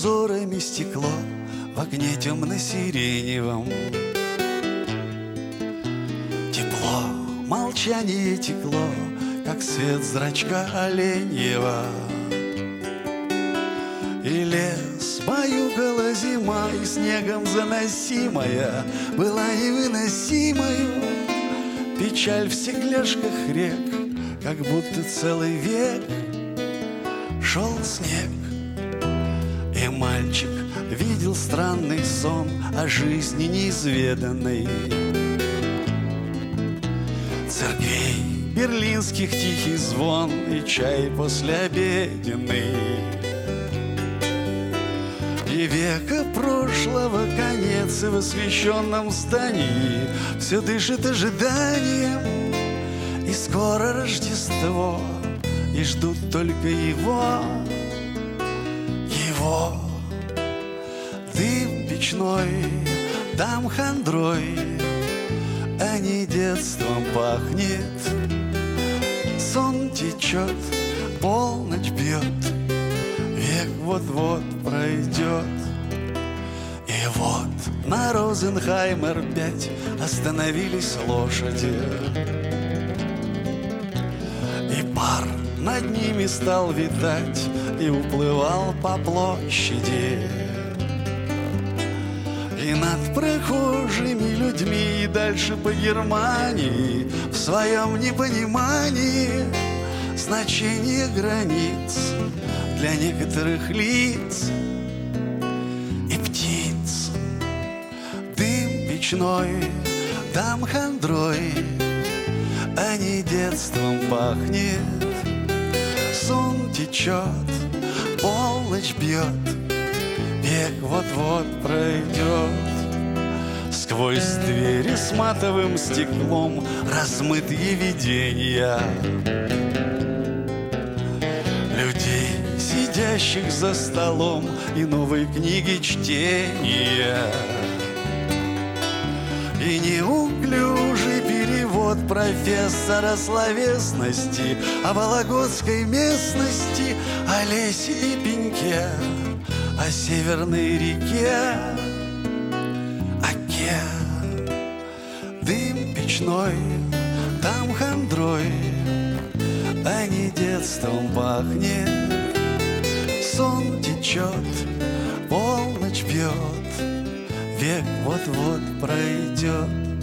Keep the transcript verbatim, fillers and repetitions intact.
узорами стекло в огне темно-сиреневом. Тепло, молчание текло, как свет зрачка оленьего. И лес баюкала зима, и снегом заносимая была невыносимою печаль в стекляшках рек, как будто целый век шел снег. И мальчик видел странный сон о жизни неизведанной. Церквей берлинских тихий звон и чай послеобеденный. И века прошлого конец, и в освещенном здании все дышит ожиданием. И скоро Рождество, и ждут только его, его. Дым печной, там хандрой, а не детством пахнет. Сон течет, полночь бьет, век вот-вот пройдет. И вот на Розенхаймер пять остановились лошади, и пар над ними стал витать и уплывал по площади. И над прохожими людьми, и дальше по Германии, в своем непонимании значение границ для некоторых лиц и птиц. Дым печной, там хандрой, а не детством пахнет. Сон течет, полночь бьет, век вот-вот пройдет. Сквозь двери с матовым стеклом размытые видения людей, сидящих за столом, и новой книги чтения. И неуклюжий перевод профессора словесности о вологодской местности, о лесе и пеньке, о северной реке, оке. Дым печной, там хандрой, а не детством пахнет. Сон течет, полночь бьет, век вот-вот пройдет.